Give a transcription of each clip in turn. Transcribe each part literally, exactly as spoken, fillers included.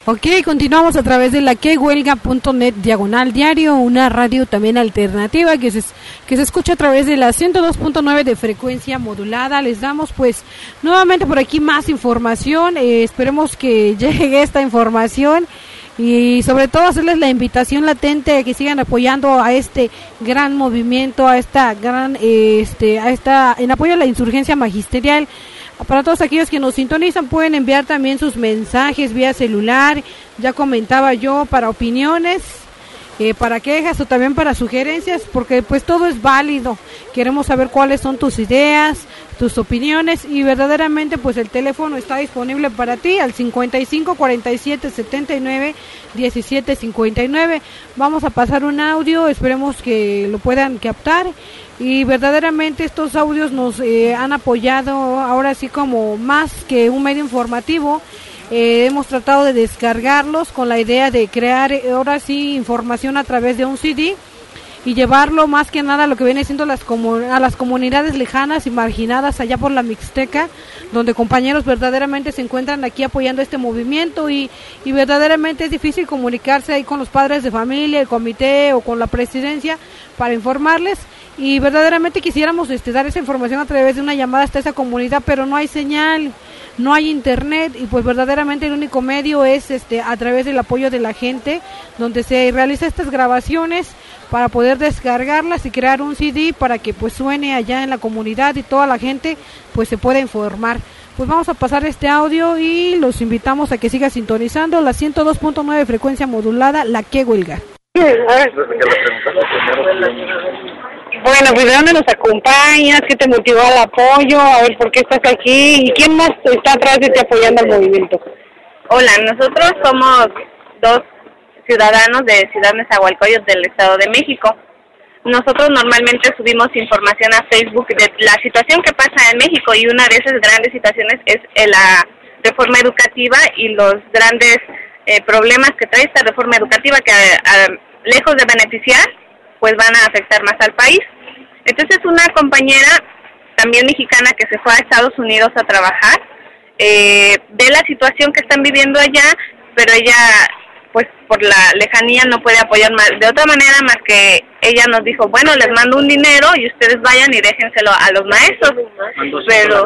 Ok, continuamos a través de la que huelga punto net diagonal diario, una radio también alternativa que se, que se escucha a través de la ciento dos punto nueve de frecuencia modulada. Les damos pues nuevamente por aquí más información, eh, esperemos que llegue esta información y sobre todo hacerles la invitación latente a que sigan apoyando a este gran movimiento, a esta gran, eh, este, a esta, en apoyo a la insurgencia magisterial. Para todos aquellos que nos sintonizan pueden enviar también sus mensajes vía celular, ya comentaba yo, para opiniones, eh, para quejas o también para sugerencias, porque pues todo es válido. Queremos saber cuáles son tus ideas, tus opiniones y verdaderamente pues el teléfono está disponible para ti al cincuenta y cinco cuarenta y siete setenta y nueve diecisiete cincuenta y nueve. Vamos a pasar un audio, esperemos que lo puedan captar. Y verdaderamente estos audios nos eh, han apoyado ahora sí como más que un medio informativo. Eh, hemos tratado de descargarlos con la idea de crear eh, ahora sí información a través de un C D y llevarlo más que nada a lo que viene siendo las comu- a las comunidades lejanas y marginadas allá por la Mixteca, donde compañeros verdaderamente se encuentran aquí apoyando este movimiento y, y verdaderamente es difícil comunicarse ahí con los padres de familia, el comité o con la presidencia para informarles. Y verdaderamente quisiéramos este, dar esa información a través de una llamada hasta esa comunidad, pero no hay señal, no hay internet y pues verdaderamente el único medio es este a través del apoyo de la gente, donde se realizan estas grabaciones para poder descargarlas y crear un C D para que pues suene allá en la comunidad y toda la gente pues se pueda informar. Pues vamos a pasar este audio y los invitamos a que siga sintonizando la ciento dos punto nueve frecuencia modulada, La Que Huelga. Bueno, pues ¿de dónde nos acompañas? ¿Qué te motivó al apoyo? A ver, ¿por qué estás aquí? ¿Y quién más está atrás de ti apoyando al movimiento? Hola, nosotros somos dos ciudadanos de Ciudad Nezahualcóyotl del Estado de México. Nosotros normalmente subimos información a Facebook de la situación que pasa en México y una de esas grandes situaciones es la reforma educativa y los grandes eh, problemas que trae esta reforma educativa que a, a, lejos de beneficiar pues van a afectar más al país. Entonces una compañera también mexicana que se fue a Estados Unidos a trabajar, eh, ve la situación que están viviendo allá, pero ella pues por la lejanía no puede apoyar más, de otra manera más que ella nos dijo, bueno, les mando un dinero y ustedes vayan y déjenselo a los maestros. Pero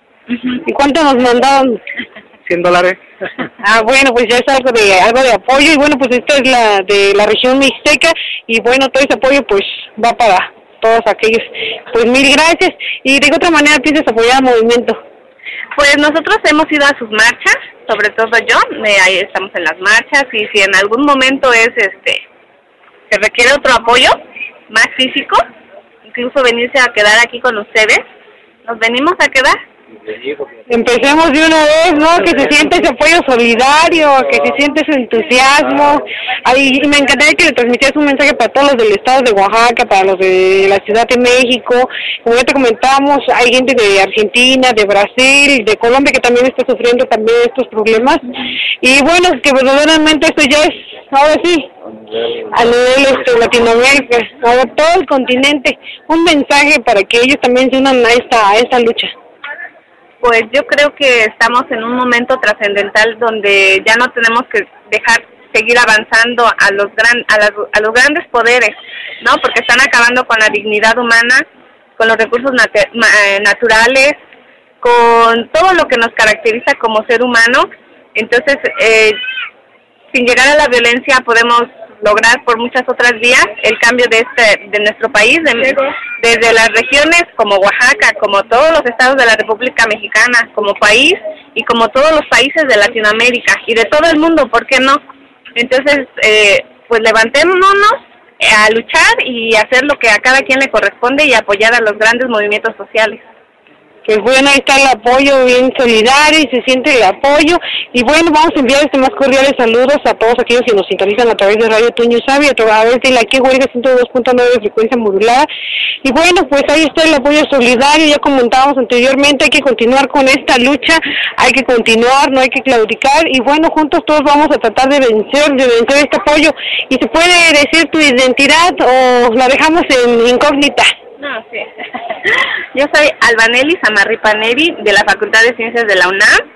¿y cuánto nos mandaron? cien dólares. Ah, bueno, pues ya es algo de algo de apoyo y bueno, pues esto es la de la región mixteca y bueno, todo ese apoyo pues va para todos aquellos. Pues mil gracias. ¿Y de qué otra manera piensas apoyar al movimiento? Pues nosotros hemos ido a sus marchas, sobre todo yo, eh, ahí estamos en las marchas y si en algún momento es este se requiere otro apoyo más físico, incluso venirse a quedar aquí con ustedes, nos venimos a quedar. Empecemos de una vez, ¿no? Que se siente ese apoyo solidario, que se siente ese entusiasmo. Ay, me encantaría que le transmitieras un mensaje para todos los del estado de Oaxaca, para los de la Ciudad de México. Como ya te comentamos, hay gente de Argentina, de Brasil, de Colombia que también está sufriendo también estos problemas. Y bueno, que verdaderamente esto ya es, ahora sí, a nivel este, Latinoamérica, a todo el continente, un mensaje para que ellos también se unan a esta, a esta lucha. Pues yo creo que estamos en un momento trascendental donde ya no tenemos que dejar seguir avanzando a los gran a, las, a los grandes poderes, ¿no? Porque están acabando con la dignidad humana, con los recursos nat- naturales, con todo lo que nos caracteriza como ser humano. Entonces, eh, sin llegar a la violencia podemos lograr por muchas otras vías el cambio de este de nuestro país, de, desde las regiones como Oaxaca, como todos los estados de la República Mexicana, como país y como todos los países de Latinoamérica y de todo el mundo, ¿por qué no? Entonces, eh, pues levantémonos a luchar y hacer lo que a cada quien le corresponde y apoyar a los grandes movimientos sociales. Pues bueno, ahí está el apoyo bien solidario y se siente el apoyo. Y bueno, vamos a enviar este más cordiales saludos a todos aquellos que nos sintonizan a través de Radio Tuño Sabio, a través de la que huelga ciento dos punto nueve de frecuencia modulada. Y bueno, pues ahí está el apoyo solidario, ya comentábamos anteriormente, hay que continuar con esta lucha, hay que continuar, no hay que claudicar. Y bueno, juntos todos vamos a tratar de vencer, de vencer este apoyo. ¿Y se puede decir tu identidad o la dejamos en incógnita? No, sí. Yo soy Albaneli Samarripa Neri, de la Facultad de Ciencias de la UNAM.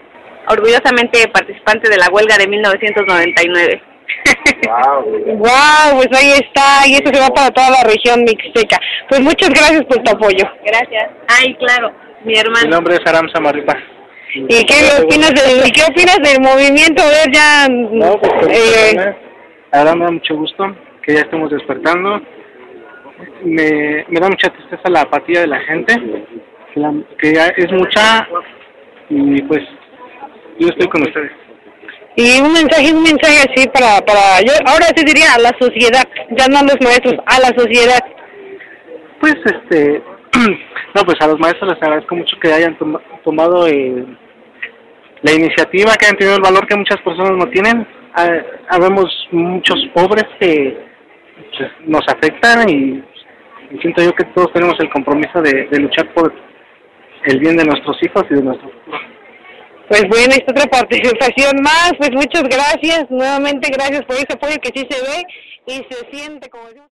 orgullosamente participante de la huelga de mil novecientos noventa y nueve. Wow. Wow, pues ahí está, y eso se va para toda la región mixteca. Pues muchas gracias por tu apoyo. Gracias. Ay, claro, mi hermano. Mi nombre es Aram Samarripa. ¿Y qué opinas del, qué opinas del movimiento? A ver, ya... No, pues, eh, ahora me da mucho gusto que ya estemos despertando. Me, me da mucha tristeza la apatía de la gente, que, la, que ya es mucha, y pues yo estoy con ustedes. Y un mensaje, un mensaje así para, para, yo ahora sí diría a la sociedad, ya no a los maestros, a la sociedad. Pues este, no, pues a los maestros les agradezco mucho que hayan tom tomado eh, la iniciativa, que hayan tenido el valor que muchas personas no tienen. Ah, habemos muchos pobres que pues, nos afectan, y, y siento yo que todos tenemos el compromiso de, de luchar por el bien de nuestros hijos y de nuestro futuro. Pues bueno, esta otra participación más, pues muchas gracias, nuevamente gracias por ese apoyo que sí se ve y se siente, como decimos.